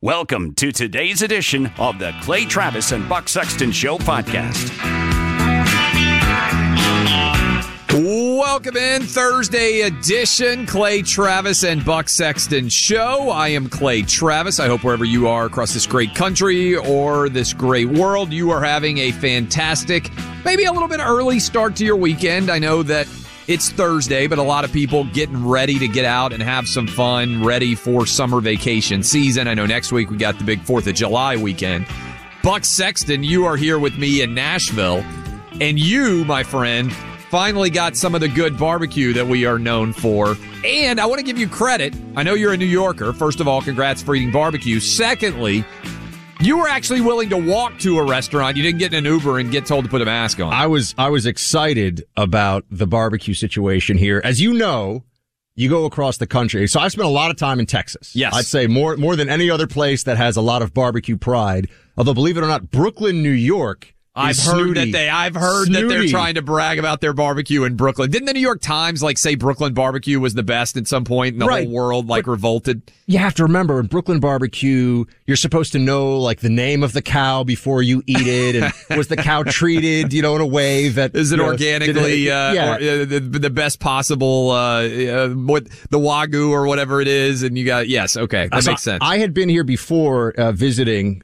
Welcome to today's edition of the Clay Travis and Buck Sexton Show podcast. Welcome in, Thursday edition, Clay Travis and Buck Sexton Show. I am Clay Travis. I hope wherever you are across this great country or this great world, you are having a fantastic, maybe a little bit early start to your weekend. I know that it's Thursday, but a lot of people getting ready to get out and have some fun, ready for summer vacation season. I know next week we got the big 4th of July weekend. Buck Sexton, you are here with me in Nashville, and you, my friend, finally got some of the good barbecue that we are known for. And I want to give you credit. I know you're a New Yorker. First of all, congrats for eating barbecue. Secondly, you were actually willing to walk to a restaurant. You didn't get in an Uber and get told to put a mask on. I was excited about the barbecue situation here. As you know, you go across the country. So I spent a lot of time in Texas. Yes. I'd say more than any other place that has a lot of barbecue pride. Although, believe it or not, Brooklyn, New York, I've heard that they're trying to brag about their barbecue in Brooklyn. Didn't the New York Times say Brooklyn barbecue was the best at some point and the whole world revolted? You have to remember, in Brooklyn barbecue, you're supposed to know the name of the cow before you eat it, and was the cow treated, in a way that is it organically the best possible what the Wagyu or whatever it is, and you got that makes sense. I had been here before visiting.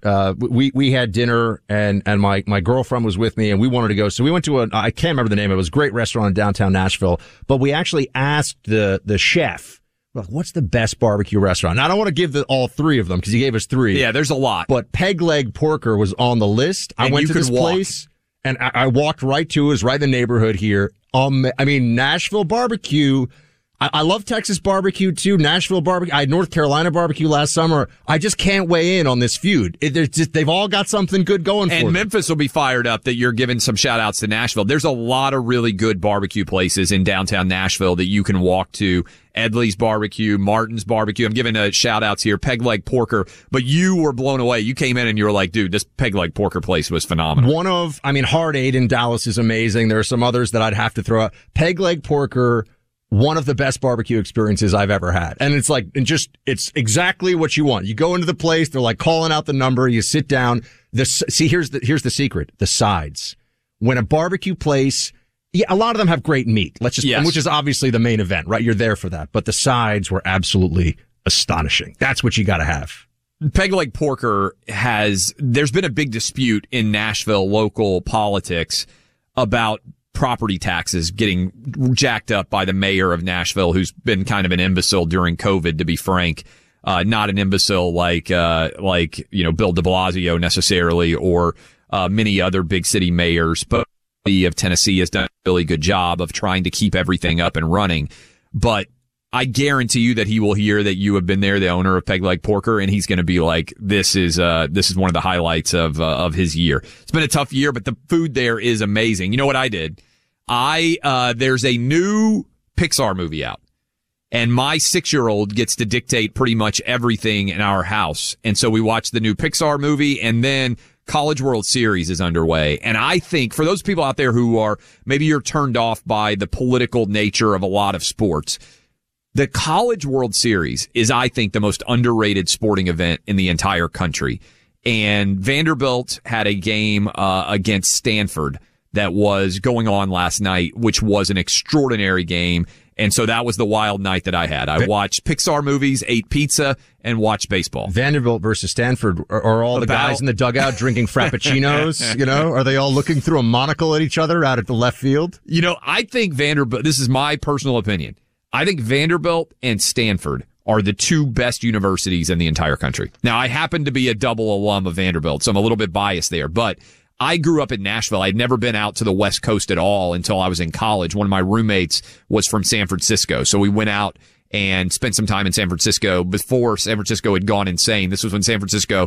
We had dinner, and my girlfriend was with me, and we wanted to go. So we went to I can't remember the name. It was a great restaurant in downtown Nashville, but we actually asked the chef, what's the best barbecue restaurant? Now, I don't want to give all three of them because he gave us three. Yeah, there's a lot. But Peg Leg Porker was on the list. I went to this place, and I walked right to it. It was right in the neighborhood here. Nashville barbecue. I love Texas barbecue too. Nashville barbecue. I had North Carolina barbecue last summer. I just can't weigh in on this feud. They've all got something good going for them. And Memphis will be fired up that you're giving some shout outs to Nashville. There's a lot of really good barbecue places in downtown Nashville that you can walk to. Edley's Barbecue, Martin's Barbecue. I'm giving shout outs here. Peg Leg Porker. But you were blown away. You came in and you were like, dude, this Peg Leg Porker place was phenomenal. Hard Eight in Dallas is amazing. There are some others that I'd have to throw out. Peg Leg Porker, one of the best barbecue experiences I've ever had. And it's exactly what you want. You go into the place, they're calling out the number, you sit down. Here's the secret. The sides. When a barbecue place, a lot of them have great meat. Which is obviously the main event, right? You're there for that. But the sides were absolutely astonishing. That's what you gotta have. Peg Leg Porker there's been a big dispute in Nashville local politics about property taxes getting jacked up by the mayor of Nashville, who's been kind of an imbecile during COVID, to be frank. Not an imbecile like Bill de Blasio necessarily, or many other big city mayors, but of Tennessee has done a really good job of trying to keep everything up and running. But I guarantee you that he will hear that you have been there, the owner of Peg Leg Porker, and he's going to be like, this is one of the highlights of his year. It's been a tough year, but the food there is amazing. You know what I did? There's a new Pixar movie out, and my 6-year-old gets to dictate pretty much everything in our house. And so we watched the new Pixar movie, and then College World Series is underway. And I think for those people out there who are, maybe you're turned off by the political nature of a lot of sports, the College World Series is, I think, the most underrated sporting event in the entire country. And Vanderbilt had a game against Stanford that was going on last night, which was an extraordinary game. And so that was the wild night that I had. I watched Pixar movies, ate pizza, and watched baseball. Vanderbilt versus Stanford. Are all the guys in the dugout drinking Frappuccinos? Are they all looking through a monocle at each other out at the left field? I think Vanderbilt, this is my personal opinion, I think Vanderbilt and Stanford are the two best universities in the entire country. Now, I happen to be a double alum of Vanderbilt, so I'm a little bit biased there, but I grew up in Nashville. I'd never been out to the West Coast at all until I was in college. One of my roommates was from San Francisco, so we went out and spent some time in San Francisco before San Francisco had gone insane. This was when San Francisco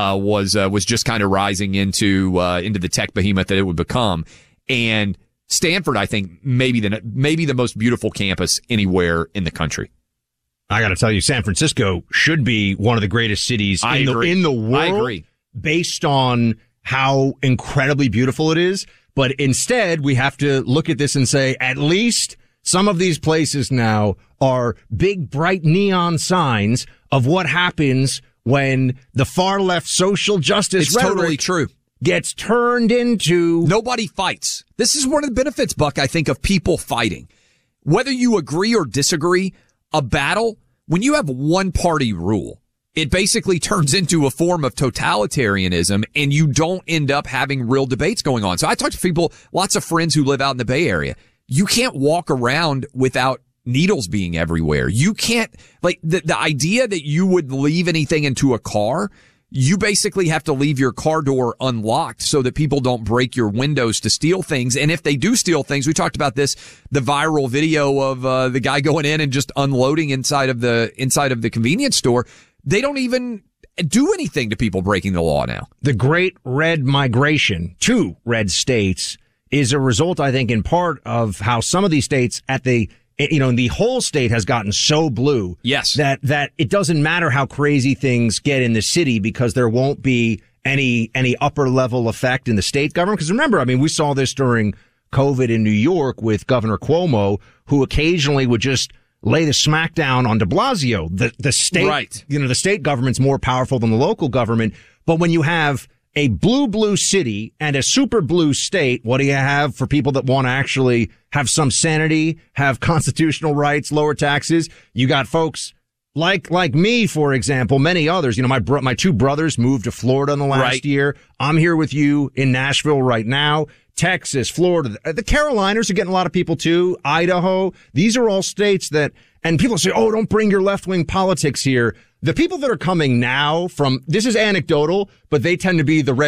was just kind of rising into the tech behemoth that it would become. And Stanford, I think, maybe the most beautiful campus anywhere in the country. I got to tell you, San Francisco should be one of the greatest cities in the world. I agree. Based on how incredibly beautiful it is. But instead, we have to look at this and say, at least some of these places now are big, bright neon signs of what happens when the far left social justice It's rhetoric totally true. gets turned into... Nobody fights. This is one of the benefits, Buck, I think, of people fighting. Whether you agree or disagree, a battle, when you have one party rule, it basically turns into a form of totalitarianism, and you don't end up having real debates going on. So I talk to people, lots of friends who live out in the Bay Area. You can't walk around without needles being everywhere. You can't, like, the idea that you would leave anything into a car, you basically have to leave your car door unlocked so that people don't break your windows to steal things. And if they do steal things, we talked about this, the viral video of the guy going in and just unloading inside of the convenience store. They don't even do anything to people breaking the law now. The great red migration to red states is a result, I think, in part of how some of these states the whole state has gotten so blue. Yes. That it doesn't matter how crazy things get in the city because there won't be any upper level effect in the state government. Because remember, I mean, we saw this during COVID in New York with Governor Cuomo, who occasionally would just lay the smackdown on de Blasio. The state, right. The state government's more powerful than the local government. But when you have a blue city and a super blue state, what do you have for people that want to actually have some sanity, have constitutional rights, lower taxes? You got folks like me, for example, many others. My two brothers moved to Florida in the last year. I'm here with you in Nashville right now. Texas, Florida, the Carolinas are getting a lot of people too. Idaho. These are all states and people say, oh, don't bring your left-wing politics here. The people that are coming now this is anecdotal, but they tend to be the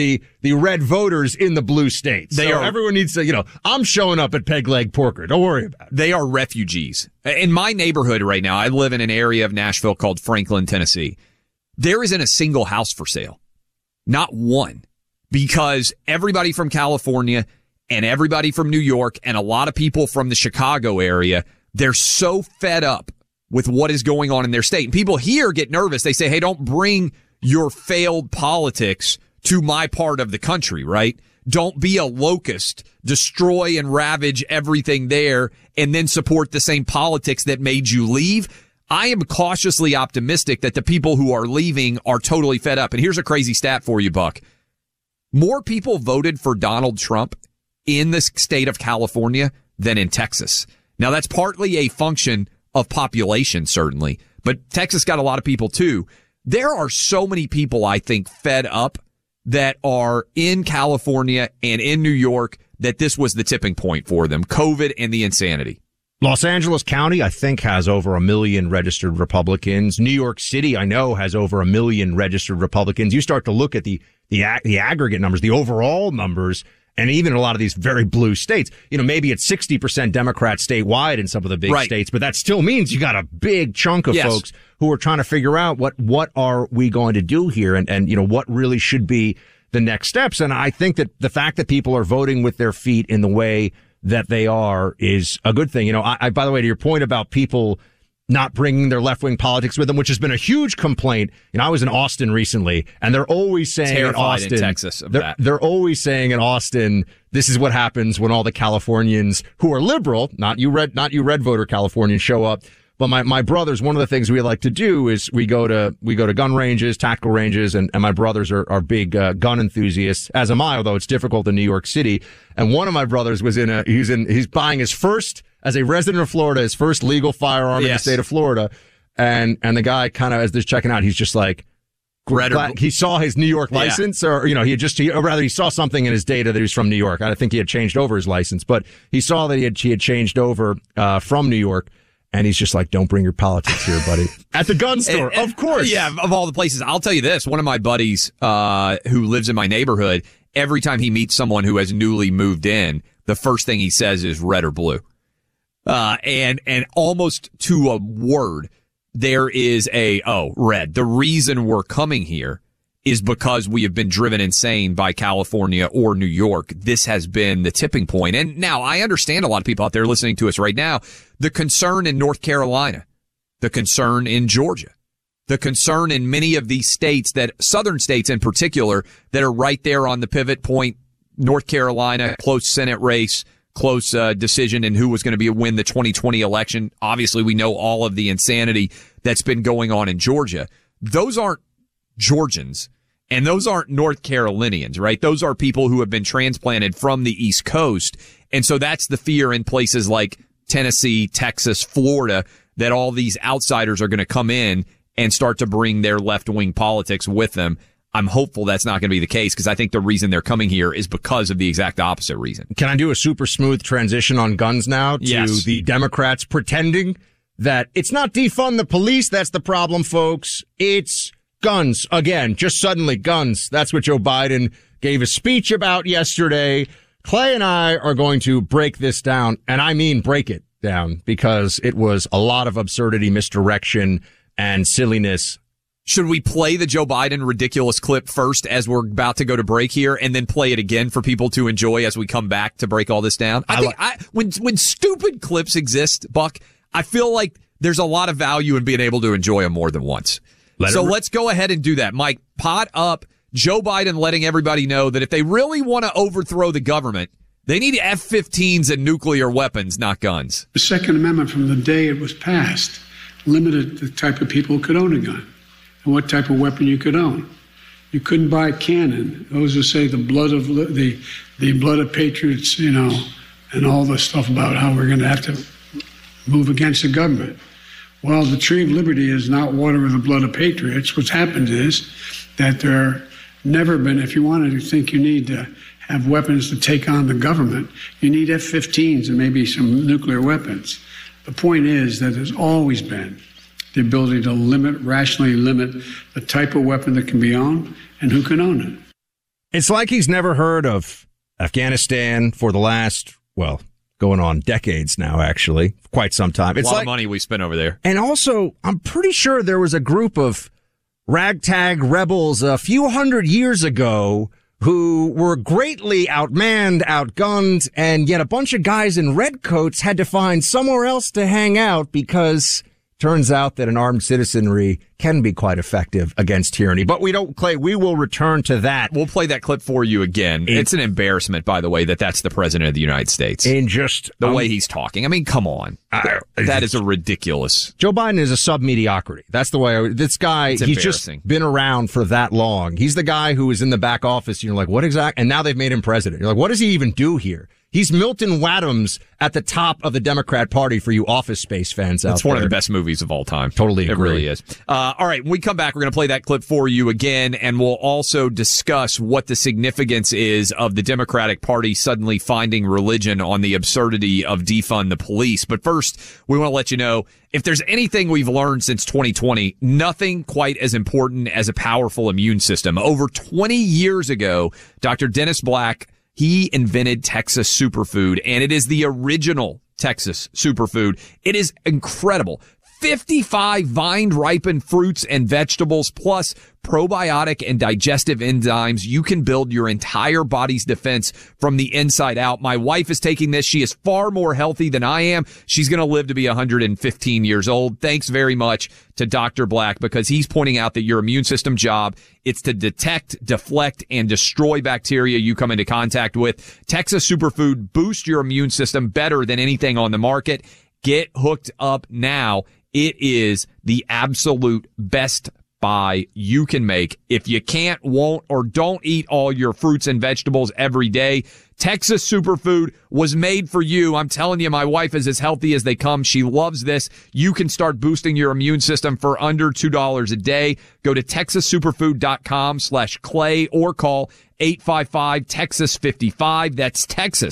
red voters in the blue states. Everyone needs to, I'm showing up at Peg Leg Porker. Don't worry about it. They are refugees. In my neighborhood right now, I live in an area of Nashville called Franklin, Tennessee. There isn't a single house for sale. Not one. Because everybody from California and everybody from New York and a lot of people from the Chicago area, they're so fed up with what is going on in their state. And people here get nervous. They say, hey, don't bring your failed politics to my part of the country, right? Don't be a locust, destroy and ravage everything there, and then support the same politics that made you leave. I am cautiously optimistic that the people who are leaving are totally fed up. And here's a crazy stat for you, Buck. More people voted for Donald Trump in the state of California than in Texas. Now, that's partly a function of population, certainly, but Texas got a lot of people too. There are so many people, I think, fed up that are in California and in New York that this was the tipping point for them, COVID and the insanity. Los Angeles County, I think, has over 1 million registered Republicans. New York City, I know, has over 1 million registered Republicans. You start to look at the aggregate numbers, the overall numbers, and even in a lot of these very blue states, maybe it's 60% Democrat statewide in some of the big states, but that still means you got a big chunk of folks who are trying to figure out what are we going to do here and what really should be the next steps. And I think that the fact that people are voting with their feet in the way that they are is a good thing. I by the way, to your point about people not bringing their left-wing politics with them, which has been a huge complaint. I was in Austin recently, and they're always saying in Austin, Texas, they're always saying in Austin, this is what happens when all the Californians who are liberal, not you red voter Californians, show up. But my brothers, one of the things we like to do is we go to gun ranges, tactical ranges, and my brothers are big gun enthusiasts, as am I, although it's difficult in New York City. And one of my brothers was he's buying his first, as a resident of Florida, his first legal firearm in the state of Florida. And the guy kind of, as they're checking out, he's just like, he saw his New York license, or, he saw something in his data that he was from New York. I think he had changed over his license, but he saw that he had changed over, from New York. And he's just like, don't bring your politics here, buddy. At the gun store, of course. Yeah, of all the places. I'll tell you this. One of my buddies, who lives in my neighborhood, every time he meets someone who has newly moved in, the first thing he says is red or blue. And almost to a word, there is red. The reason we're coming here is because we have been driven insane by California or New York. This has been the tipping point. And now I understand a lot of people out there listening to us right now, the concern in North Carolina, the concern in Georgia, the concern in many of these states, that southern states in particular, that are right there on the pivot point. North Carolina, close Senate race, close decision in who was going to win the 2020 election. Obviously, we know all of the insanity that's been going on in Georgia. those aren't Georgians and those aren't North Carolinians, right? Those are people who have been transplanted from the East Coast. And so that's the fear in places like Tennessee, Texas, Florida, that all these outsiders are going to come in and start to bring their left-wing politics with them. I'm hopeful that's not going to be the case because I think the reason they're coming here is because of the exact opposite reason. Can I do a super smooth transition on guns now to the Democrats pretending that it's not defund the police that's the problem, folks. It's guns. Again, just suddenly guns. That's what Joe Biden gave a speech about yesterday. Clay and I are going to break this down, and I mean break it down, because it was a lot of absurdity, misdirection, and silliness. Should we play the Joe Biden ridiculous clip first as we're about to go to break here and then play it again for people to enjoy as we come back to break all this down? I think when stupid clips exist, Buck, I feel like there's a lot of value in being able to enjoy them more than once. Let's go ahead and do that. Mike, pot up Joe Biden letting everybody know that if they really want to overthrow the government, they need F-15s and nuclear weapons, not guns. The Second Amendment, from the day it was passed, limited the type of people who could own a gun and what type of weapon you could own. You couldn't buy a cannon. Those who say the blood of patriots, and all the stuff about how we're going to have to move against the government. Well, the tree of liberty is not water with the blood of patriots. What's happened is that there never been, if you wanted to think you need to have weapons to take on the government, you need F-15s and maybe some nuclear weapons. The point is that there's always been the ability to rationally limit the type of weapon that can be owned and who can own it. It's like he's never heard of Afghanistan for the last, going on decades now, actually, quite some time. It's a lot of money we spent over there. And also, I'm pretty sure there was a group of ragtag rebels a few hundred years ago who were greatly outmanned, outgunned, and yet a bunch of guys in red coats had to find somewhere else to hang out because turns out that an armed citizenry can be quite effective against tyranny. But Clay, we will return to that. We'll play that clip for you again. It's an embarrassment, by the way, that's the president of the United States. In just the way he's talking. I mean, come on. That is a ridiculous. Joe Biden is a sub-mediocrity. That's the way this guy, he's just been around for that long. He's the guy who is in the back office. You're like, what exactly? And now they've made him president. You're like, what does he even do here? He's Milton Wadhams at the top of the Democrat Party for you Office Space fans out there. It's one of the best movies of all time. Totally agree. It really is. All right, when we come back, we're going to play that clip for you again, and we'll also discuss what the significance is of the Democratic Party suddenly finding religion on the absurdity of defund the police. But first, we want to let you know, if there's anything we've learned since 2020, nothing quite as important as a powerful immune system. Over 20 years ago, Dr. Dennis Black, he invented Texas Superfood, and it is the original Texas Superfood. It is incredible. 55 vine-ripened fruits and vegetables, plus probiotic and digestive enzymes. You can build your entire body's defense from the inside out. My wife is taking this. She is far more healthy than I am. She's going to live to be 115 years old. Thanks very much to Dr. Black, because he's pointing out that your immune system job, it's to detect, deflect, and destroy bacteria you come into contact with. Texas Superfood boosts your immune system better than anything on the market. Get hooked up now. It is the absolute best buy you can make. If you can't, won't, or don't eat all your fruits and vegetables every day, Texas Superfood was made for you. I'm telling you, my wife is as healthy as they come. She loves this. You can start boosting your immune system for under $2 a day. Go to TexasSuperfood.com/Clay or call 855-TEXAS-55. That's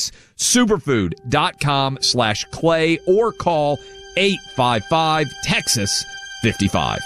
TexasSuperfood.com/Clay or call 855-TEXAS-55.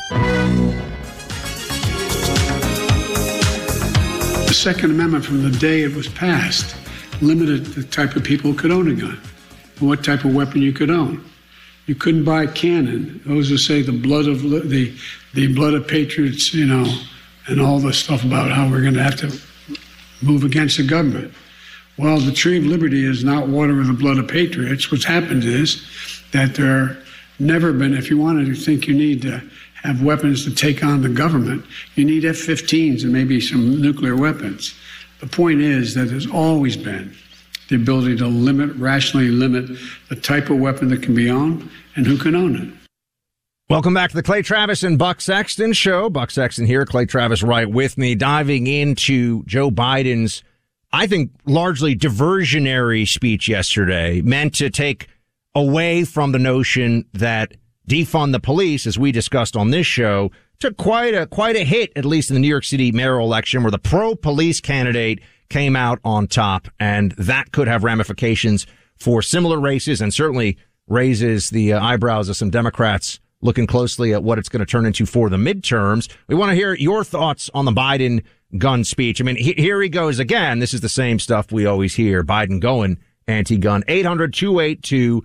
The Second Amendment, from the day it was passed, limited the type of people who could own a gun and what type of weapon you could own. You couldn't buy a cannon. Those who say the blood of patriots, and all the stuff about how we're going to have to move against the government. Well, the tree of liberty is not water with the blood of patriots. What's happened is that there never been, if you wanted to think you need to have weapons to take on the government, you need F-15s and maybe some nuclear weapons. The point is that there's always been the ability to rationally limit the type of weapon that can be owned and who can own it. Welcome back to the Clay Travis and Buck Sexton Show. Buck Sexton here, Clay Travis right with me, diving into Joe Biden's, I think, largely diversionary speech yesterday, meant to take away from the notion that defund the police, as we discussed on this show, took quite a hit, at least in the New York City mayoral election, where the pro-police candidate came out on top, and that could have ramifications for similar races and certainly raises the eyebrows of some Democrats looking closely at what it's going to turn into for the midterms. We want to hear your thoughts on the Biden gun speech. I mean, here he goes again. This is the same stuff we always hear. Biden going anti-gun. 800-282-2882,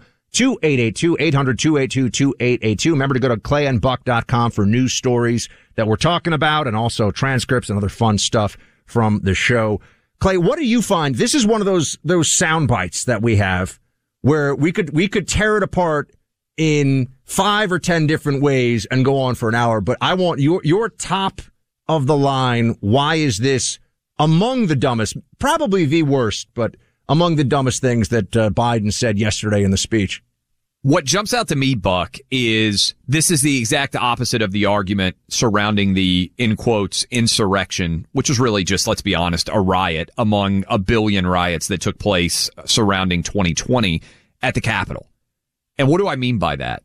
800-282-2882. Remember to go to clayandbuck.com for news stories that we're talking about and also transcripts and other fun stuff from the show. Clay, what do you find? This is one of those sound bites that we have where we could tear it apart in 5 or 10 different ways and go on for an hour. But I want your top of the line. Why is this among the dumbest, probably the worst, but among the dumbest things that Biden said yesterday in the speech? What jumps out to me, Buck, is this is the exact opposite of the argument surrounding the, in quotes, insurrection, which was really just, let's be honest, a riot among a billion riots that took place surrounding 2020 at the Capitol. And what do I mean by that?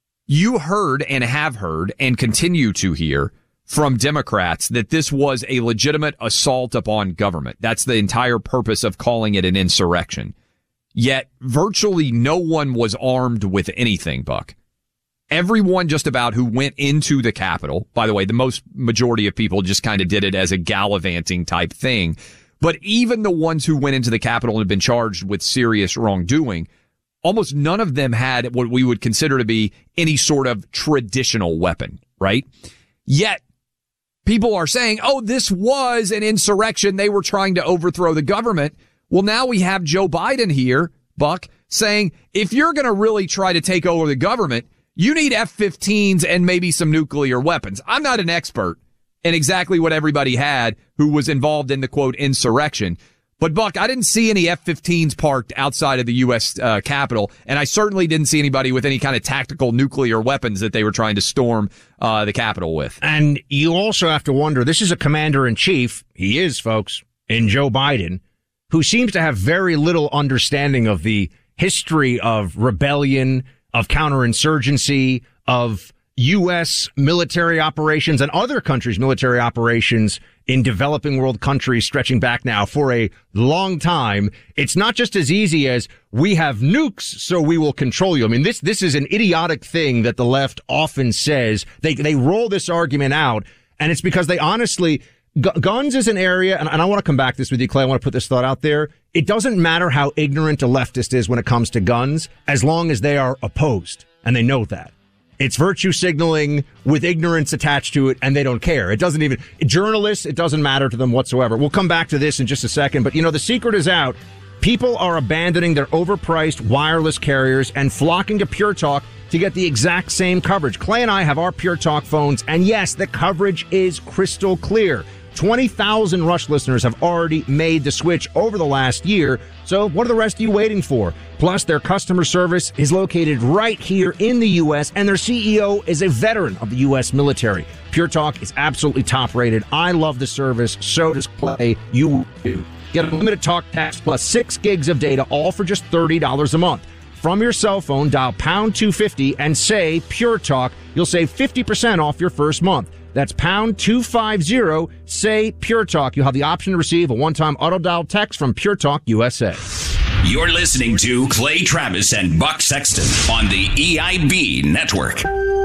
You heard and have heard and continue to hear from Democrats that this was a legitimate assault upon government. That's the entire purpose of calling it an insurrection. Yet virtually no one was armed with anything, Buck. Everyone just about who went into the Capitol, by the way, the majority of people just kind of did it as a gallivanting type thing. But even the ones who went into the Capitol and have been charged with serious wrongdoing, almost none of them had what we would consider to be any sort of traditional weapon, right? Yet people are saying, oh, this was an insurrection. They were trying to overthrow the government. Well, now we have Joe Biden here, Buck, saying if you're going to really try to take over the government, you need F-15s and maybe some nuclear weapons. I'm not an expert in exactly what everybody had who was involved in the, quote, insurrection. But, Buck, I didn't see any F-15s parked outside of the U.S. Capitol, and I certainly didn't see anybody with any kind of tactical nuclear weapons that they were trying to storm the Capitol with. And you also have to wonder, this is a commander-in-chief, he is, folks, in Joe Biden, who seems to have very little understanding of the history of rebellion, of counterinsurgency, of U.S. military operations and other countries' military operations in developing world countries stretching back now for a long time. It's not just as easy as we have nukes, so we will control you. I mean, this is an idiotic thing that the left often says. They roll this argument out, and it's because they honestly, guns is an area, and I want to come back to this with you, Clay. I want to put this thought out there. It doesn't matter how ignorant a leftist is when it comes to guns, as long as they are opposed, and they know that. It's virtue signaling with ignorance attached to it, and they don't care. It doesn't even, journalists, it doesn't matter to them whatsoever. We'll come back to this in just a second, but the secret is out. People are abandoning their overpriced wireless carriers and flocking to Pure Talk to get the exact same coverage. Clay and I have our Pure Talk phones, and yes, the coverage is crystal clear. 20,000 Rush listeners have already made the switch over the last year. So what are the rest of you waiting for? Plus, their customer service is located right here in the U.S., and their CEO is a veteran of the U.S. military. Pure Talk is absolutely top rated. I love the service. So does Clay. You do. Get unlimited talk, text, plus 6 gigs of data, all for just $30 a month. From your cell phone, dial pound 250 and say Pure Talk. You'll save 50% off your first month. That's pound 250, say Pure Talk. You'll have the option to receive a one-time auto-dial text from Pure Talk USA. You're listening to Clay Travis and Buck Sexton on the EIB Network.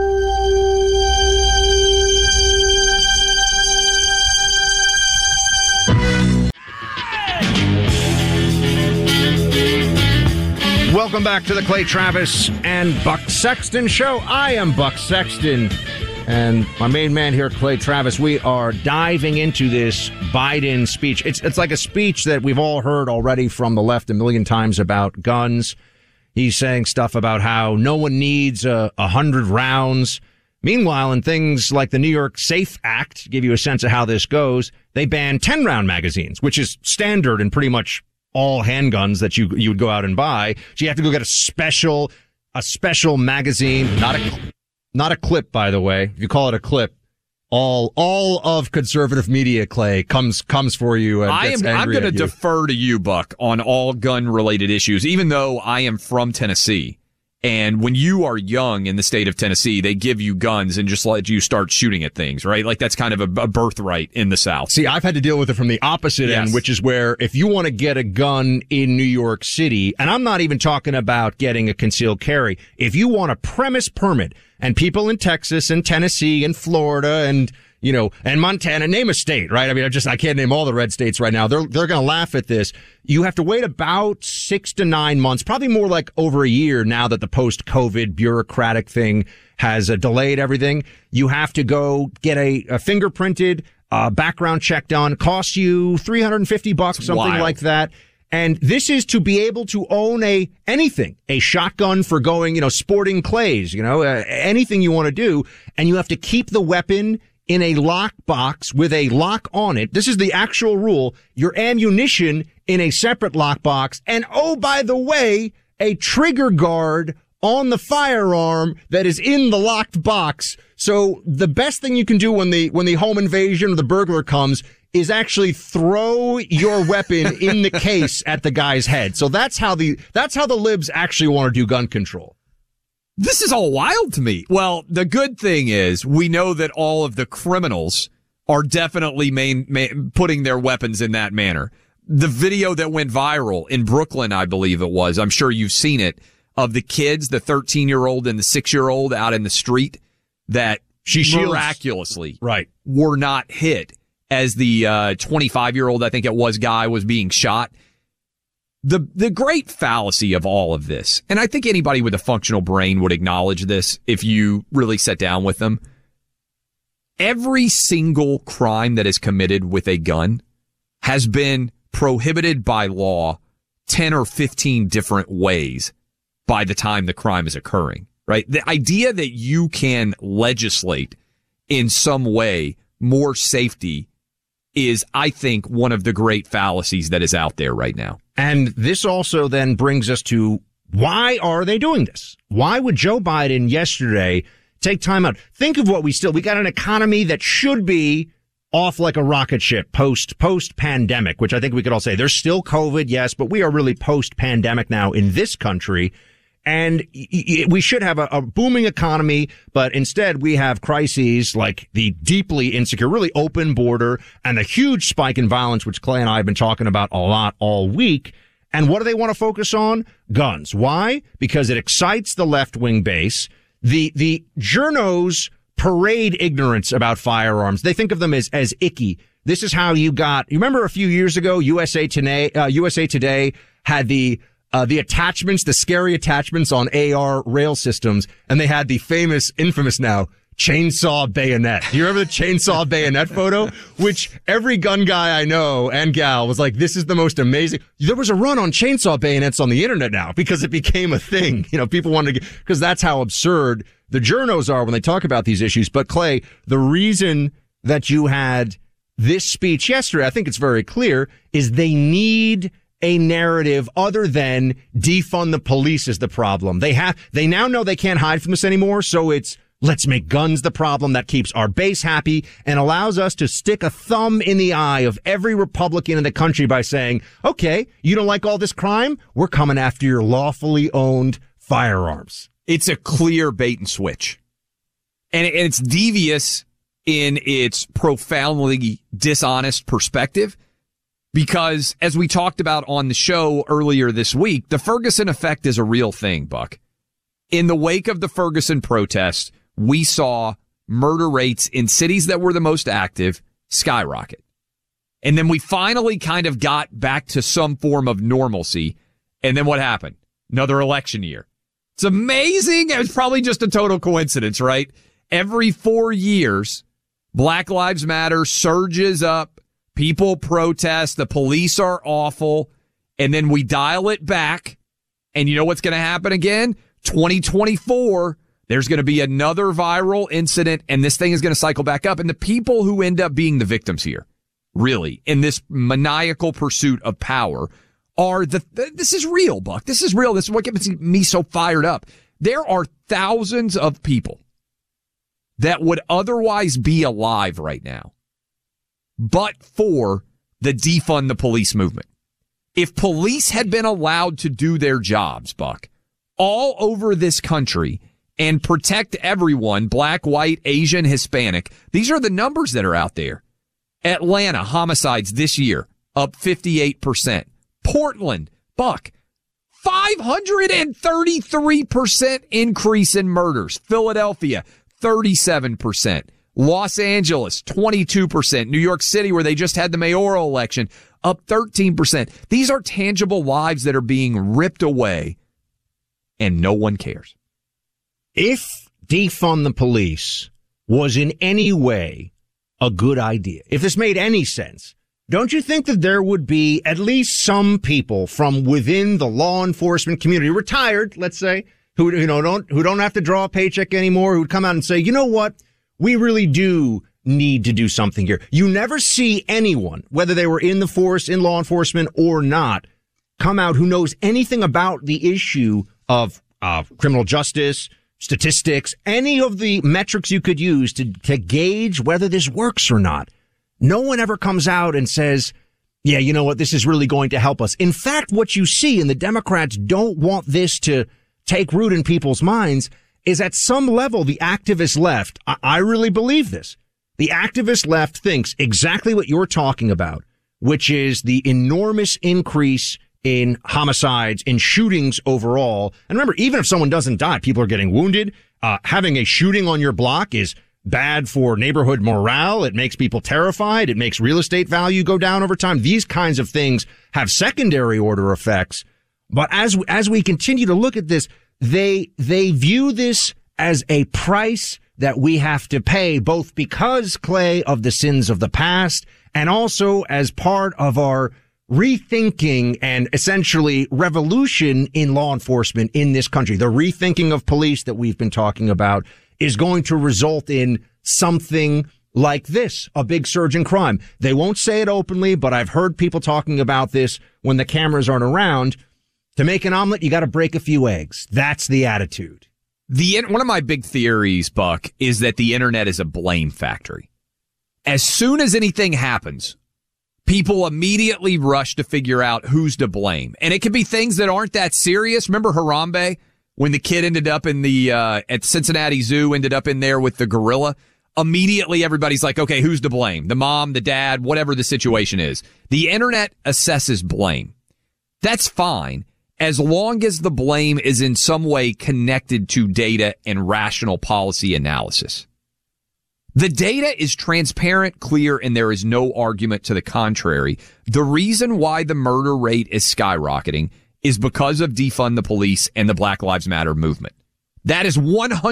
Welcome back to the Clay Travis and Buck Sexton Show. I am Buck Sexton. And my main man here, Clay Travis, we are diving into this Biden speech. It's like a speech that we've all heard already from the left a million times about guns. He's saying stuff about how no one needs 100 rounds. Meanwhile, in things like the New York SAFE Act, to give you a sense of how this goes, they ban 10-round magazines, which is standard in pretty much all handguns that you would go out and buy. So you have to go get a special magazine, not a not a clip, by the way. If you call it a clip, all of conservative media, Clay, comes for you. And I'm going to defer to you, Buck, on all gun-related issues, even though I am from Tennessee. And when you are young in the state of Tennessee, they give you guns and just let you start shooting at things, right? Like that's kind of a birthright in the South. See, I've had to deal with it from the opposite end, which is where if you want to get a gun in New York City, and I'm not even talking about getting a concealed carry, if you want a premise permit, and people in Texas and Tennessee and Florida and Montana, name a state, right? I mean, I can't name all the red states right now. They're going to laugh at this. You have to wait about 6 to 9 months, probably more like over a year now that the post-COVID bureaucratic thing has delayed everything. You have to go get a fingerprinted background check done. Costs you $350, something like that. And this is to be able to own a shotgun for going, sporting clays, anything you want to do. And you have to keep the weapon in a lock box with a lock on it. This is the actual rule. Your ammunition in a separate lock box. And oh, by the way, a trigger guard on the firearm that is in the locked box. So the best thing you can do when the home invasion or the burglar comes is actually throw your weapon in the case at the guy's head. So that's how the libs actually want to do gun control. This is all wild to me. Well, the good thing is we know that all of the criminals are definitely putting their weapons in that manner. The video that went viral in Brooklyn, I believe it was, I'm sure you've seen it, of the kids, the 13-year-old and the 6-year-old out in the street that miraculously were not hit as the 25-year-old, I think it was, guy was being shot. The great fallacy of all of this, and I think anybody with a functional brain would acknowledge this if you really sat down with them, every single crime that is committed with a gun has been prohibited by law 10 or 15 different ways by the time the crime is occurring, right? The idea that you can legislate in some way more safety is, I think, one of the great fallacies that is out there right now. And this also then brings us to, why are they doing this? Why would Joe Biden yesterday take time out? Think of what we got an economy that should be off like a rocket ship post pandemic, which I think we could all say there's still COVID. Yes, but we are really post pandemic now in this country. And we should have a booming economy, but instead we have crises like the deeply insecure, really open border and the huge spike in violence, which Clay and I have been talking about a lot all week. And what do they want to focus on? Guns. Why? Because it excites the left-wing base. The journos parade ignorance about firearms. They think of them as icky. This is how you remember a few years ago, USA Today had the attachments, the scary attachments on AR rail systems, and they had the infamous now, chainsaw bayonet. Do you remember the chainsaw bayonet photo? Which every gun guy I know and gal was like, this is the most amazing. There was a run on chainsaw bayonets on the internet now because it became a thing. People wanted to because that's how absurd the journos are when they talk about these issues. But Clay, the reason that you had this speech yesterday, I think it's very clear, is they need a narrative other than defund the police is the problem. They now know they can't hide from this anymore. So it's, let's make guns the problem that keeps our base happy and allows us to stick a thumb in the eye of every Republican in the country by saying, okay, you don't like all this crime? We're coming after your lawfully owned firearms. It's a clear bait and switch. And it's devious in its profoundly dishonest perspective. Because, as we talked about on the show earlier this week, the Ferguson effect is a real thing, Buck. In the wake of the Ferguson protests, we saw murder rates in cities that were the most active skyrocket. And then we finally kind of got back to some form of normalcy. And then what happened? Another election year. It's amazing. It was probably just a total coincidence, right? Every 4 years, Black Lives Matter surges up. People protest. The police are awful. And then we dial it back. And you know what's going to happen again? 2024, there's going to be another viral incident, and this thing is going to cycle back up. And the people who end up being the victims here, really, in this maniacal pursuit of power, are this is real, Buck. This is real. This is what gets me so fired up. There are thousands of people that would otherwise be alive right now, but for the defund the police movement. If police had been allowed to do their jobs, Buck, all over this country and protect everyone, black, white, Asian, Hispanic, these are the numbers that are out there. Atlanta, homicides this year, up 58%. Portland, Buck, 533% increase in murders. Philadelphia, 37%. Los Angeles, 22%. New York City, where they just had the mayoral election, up 13%. These are tangible lives that are being ripped away, and no one cares. If defund the police was in any way a good idea, if this made any sense, don't you think that there would be at least some people from within the law enforcement community, retired, let's say, who don't have to draw a paycheck anymore, who would come out and say, you know what, we really do need to do something here. You never see anyone, whether they were in the force, in law enforcement or not, come out who knows anything about the issue of criminal justice, statistics, any of the metrics you could use to gauge whether this works or not. No one ever comes out and says, yeah, you know what, this is really going to help us. In fact, what you see, and the Democrats don't want this to take root in people's minds, is at some level the activist left, I really believe this, the activist left thinks exactly what you're talking about, which is the enormous increase in homicides, in shootings overall. And remember, even if someone doesn't die, people are getting wounded. Having a shooting on your block is bad for neighborhood morale. It makes people terrified. It makes real estate value go down over time. These kinds of things have secondary order effects. But as we continue to look at this, they view this as a price that we have to pay, both because, Clay, of the sins of the past and also as part of our rethinking and essentially revolution in law enforcement in this country. The rethinking of police that we've been talking about is going to result in something like this, a big surge in crime. They won't say it openly, but I've heard people talking about this when the cameras aren't around. To make an omelet, you got to break a few eggs. That's the attitude. One of my big theories, Buck, is that the internet is a blame factory. As soon as anything happens, people immediately rush to figure out who's to blame. And it can be things that aren't that serious. Remember Harambe, when the kid ended up in the at Cincinnati Zoo, ended up in there with the gorilla? Immediately everybody's like, okay, who's to blame? The mom, the dad, whatever the situation is. The internet assesses blame. That's fine, as long as the blame is in some way connected to data and rational policy analysis. The data is transparent, clear, and there is no argument to the contrary. The reason why the murder rate is skyrocketing is because of defund the police and the Black Lives Matter movement. That is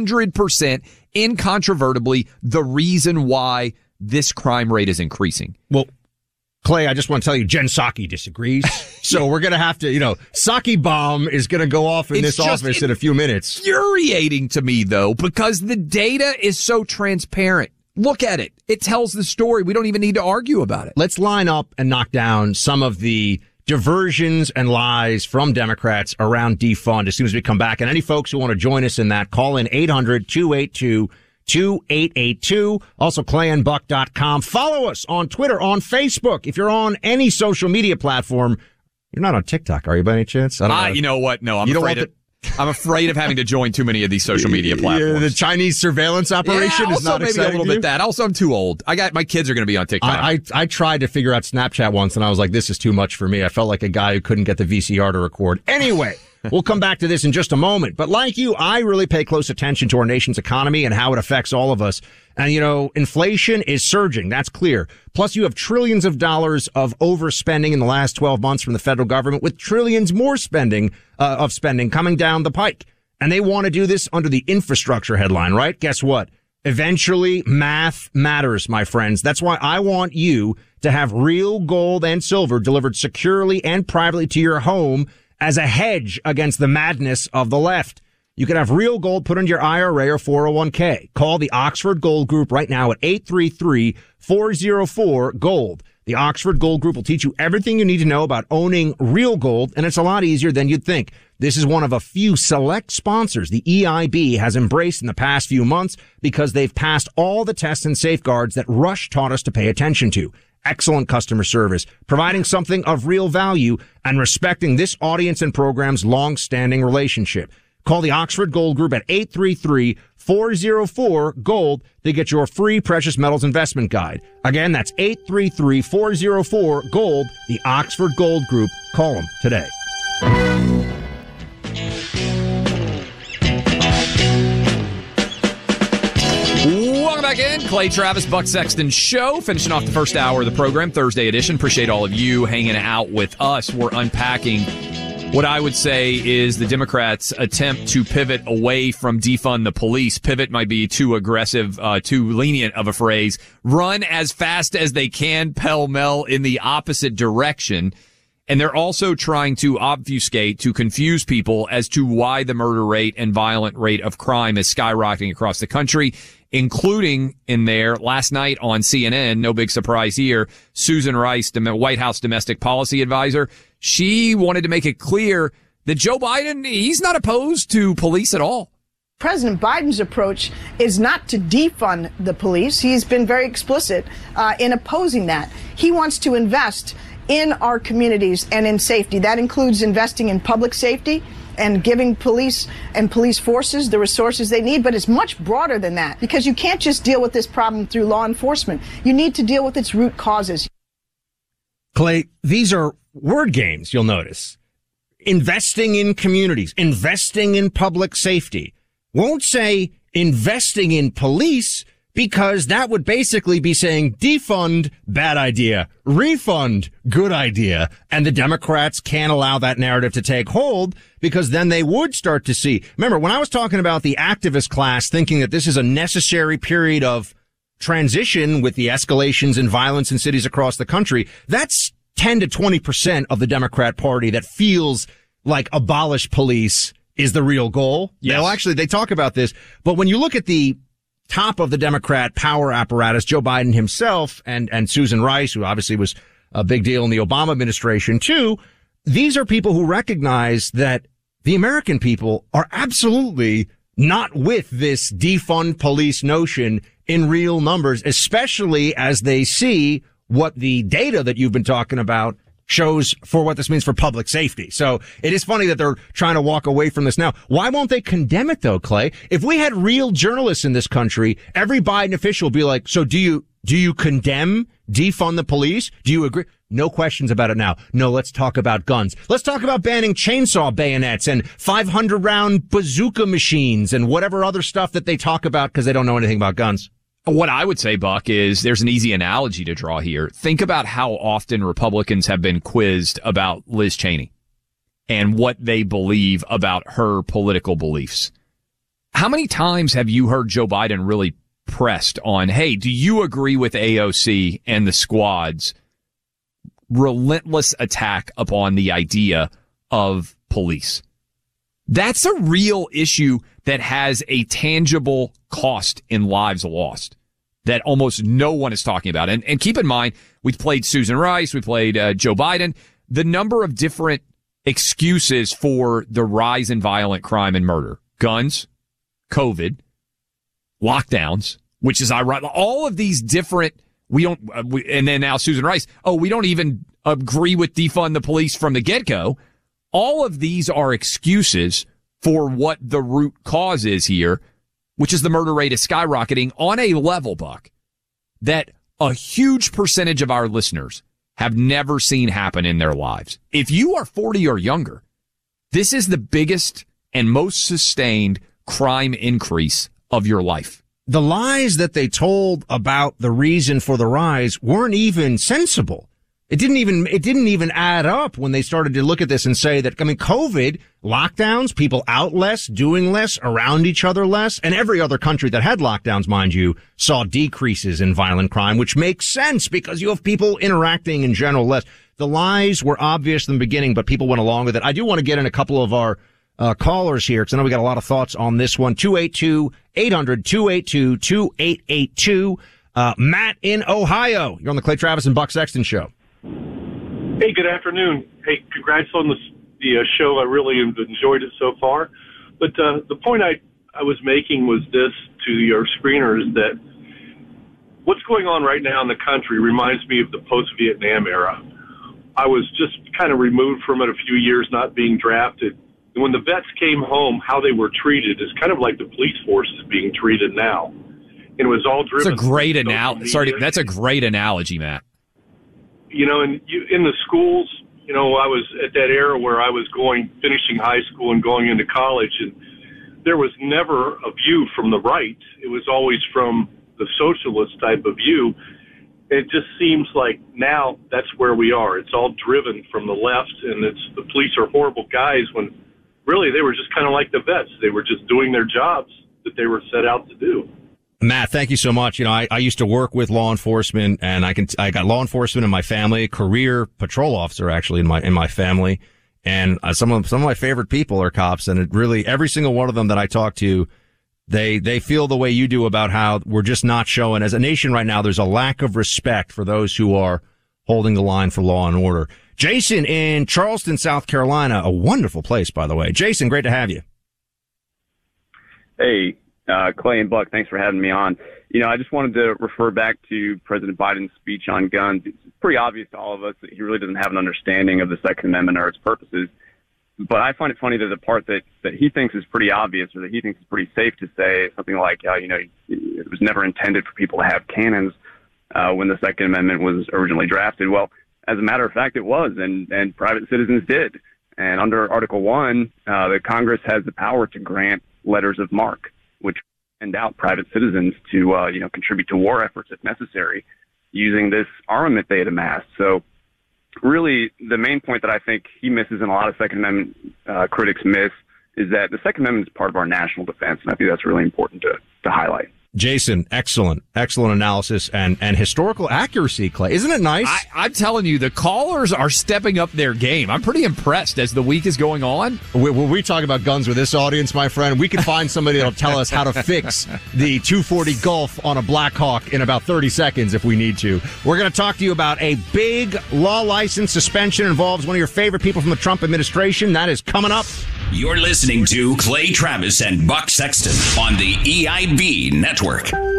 100% incontrovertibly the reason why this crime rate is increasing. Well, Clay, I just want to tell you, Jen Psaki disagrees. So we're going to have to, Psaki bomb is going to go off in this office in a few minutes. Infuriating to me, though, because the data is so transparent. Look at it. It tells the story. We don't even need to argue about it. Let's line up and knock down some of the diversions and lies from Democrats around defund as soon as we come back. And any folks who want to join us in that, call in 800-282-2882. Also, clayandbuck.com. Follow us on Twitter, on Facebook. If you're on any social media platform, you're not on TikTok, are you, by any chance? I don't know. You know what? No, I'm afraid of having to join too many of these social media platforms. The Chinese surveillance operation is not exciting. Maybe a little bit that. Also, I'm too old. My kids are going to be on TikTok. I tried to figure out Snapchat once, and I was like, this is too much for me. I felt like a guy who couldn't get the VCR to record. Anyway, we'll come back to this in just a moment. But like you, I really pay close attention to our nation's economy and how it affects all of us. And, inflation is surging. That's clear. Plus, you have trillions of dollars of overspending in the last 12 months from the federal government, with trillions more spending coming down the pike. And they want to do this under the infrastructure headline, right? Guess what? Eventually, math matters, my friends. That's why I want you to have real gold and silver delivered securely and privately to your home as a hedge against the madness of the left. You can have real gold put into your IRA or 401k. Call the Oxford Gold Group right now at 833-404-GOLD. The The Oxford Gold Group will teach you everything you need to know about owning real gold, and it's a lot easier than you'd think. This is one of a few select sponsors the EIB has embraced in the past few months because they've passed all the tests and safeguards that Rush taught us to pay attention to. Excellent customer service, providing something of real value, and respecting this audience and program's long-standing relationship. Call the Oxford Gold Group at 833-404-GOLD to get your free precious metals investment guide. Again, that's 833-404-GOLD, the Oxford Gold Group. Call them today. Welcome back in. Clay Travis, Buck Sexton Show. Finishing off the first hour of the program, Thursday edition. Appreciate all of you hanging out with us. We're unpacking what I would say is the Democrats' attempt to pivot away from defund the police. Pivot might be too aggressive, too lenient of a phrase. Run as fast as they can pell-mell in the opposite direction. And they're also trying to obfuscate, to confuse people as to why the murder rate and violent rate of crime is skyrocketing across the country, including in there last night on CNN, no big surprise here, Susan Rice, the White House domestic policy advisor. She wanted to make it clear that Joe Biden, he's not opposed to police at all. President Biden's approach is not to defund the police. He's been very explicit in opposing that. He wants to invest in our communities and in safety. That includes investing in public safety and giving police and police forces the resources they need. But it's much broader than that, because you can't just deal with this problem through law enforcement. You need to deal with its root causes. Clay, these are word games, you'll notice. Investing in communities, investing in public safety. Won't say investing in police, because that would basically be saying defund, bad idea, refund, good idea. And the Democrats can't allow that narrative to take hold, because then they would start to see. Remember, when I was talking about the activist class thinking that this is a necessary period of transition with the escalations in violence in cities across the country, that's 10 to 20% of the Democrat Party that feels like abolish police is the real goal. Yes. They talk about this, but when you look at the top of the Democrat power apparatus, Joe Biden himself and Susan Rice, who obviously was a big deal in the Obama administration too, these are people who recognize that the American people are absolutely not with this defund police notion in real numbers, especially as they see what the data that you've been talking about shows for what this means for public safety. So it is funny that they're trying to walk away from this now. Why won't they condemn it though, Clay? If we had real journalists in this country, every Biden official would be like, so do you condemn defund the police? Do you agree? No questions about it now. No, let's talk about guns. Let's talk about banning chainsaw bayonets and 500 round bazooka machines and whatever other stuff that they talk about because they don't know anything about guns. What I would say, Buck, is there's an easy analogy to draw here. Think about how often Republicans have been quizzed about Liz Cheney and what they believe about her political beliefs. How many times have you heard Joe Biden really pressed on, hey, do you agree with AOC and the squad's relentless attack upon the idea of police? That's a real issue that has a tangible cost in lives lost that almost no one is talking about. And keep in mind, we played Susan Rice, we played Joe Biden. The number of different excuses for the rise in violent crime and murder: guns, COVID, lockdowns, which is ironic. All of these different, and then now Susan Rice, we don't even agree with defund the police from the get-go. All of these are excuses for what the root cause is here, which is the murder rate is skyrocketing on a level, Buck, that a huge percentage of our listeners have never seen happen in their lives. If you are 40 or younger, this is the biggest and most sustained crime increase of your life. The lies that they told about the reason for the rise weren't even sensible. It didn't even add up when they started to look at this and say that, COVID, lockdowns, people out less, doing less, around each other less, and every other country that had lockdowns, mind you, saw decreases in violent crime, which makes sense because you have people interacting in general less. The lies were obvious in the beginning, but people went along with it. I do want to get in a couple of our callers here, because I know we got a lot of thoughts on this one. 282-800, 282-2882. Matt in Ohio. You're on the Clay Travis and Buck Sexton Show. Hey, good afternoon. Hey, congrats on the show. I really have enjoyed it so far. But the point I was making was this to your screeners, that what's going on right now in the country reminds me of the post-Vietnam era. I was just kind of removed from it a few years, not being drafted. And when the vets came home, how they were treated is kind of like the police force is being treated now. And it was all driven. That's a great analogy. Sorry, that's a great analogy, Matt. You know, and in the schools, you know, I was at that era where I was finishing high school and going into college, and there was never a view from the right. It was always from the socialist type of view. It just seems like now that's where we are. It's all driven from the left, and the police are horrible guys when really they were just kind of like the vets. They were just doing their jobs that they were set out to do. Matt, thank you so much. You know, I used to work with law enforcement, and I got law enforcement in my family, career patrol officer actually in my family, and some of my favorite people are cops, and it really every single one of them that I talk to, they feel the way you do about how we're just not showing as a nation right now. There's a lack of respect for those who are holding the line for law and order. Jason in Charleston, South Carolina, a wonderful place, by the way. Jason, great to have you. Hey. Clay and Buck, thanks for having me on. You know, I just wanted to refer back to President Biden's speech on guns. It's pretty obvious to all of us that he really doesn't have an understanding of the Second Amendment or its purposes. But I find it funny that the part that he thinks is pretty obvious, or that he thinks is pretty safe to say, something like, you know, it was never intended for people to have cannons when the Second Amendment was originally drafted. Well, as a matter of fact, it was, and private citizens did. And under Article 1, the Congress has the power to grant letters of marque, which endow private citizens to, contribute to war efforts if necessary, using this armament they had amassed. So really, the main point that I think he misses and a lot of Second Amendment critics miss is that the Second Amendment is part of our national defense, and I think that's really important to highlight. Jason, excellent analysis and historical accuracy, Clay. Isn't it nice? I'm telling you, the callers are stepping up their game. I'm pretty impressed as the week is going on. When we talk about guns with this audience, my friend, we can find somebody that'll tell us how to fix the 240 Gulf on a Blackhawk in about 30 seconds if we need to. We're going to talk to you about a big law license suspension involves one of your favorite people from the Trump administration. That is coming up. You're listening to Clay Travis and Buck Sexton on the EIB Network.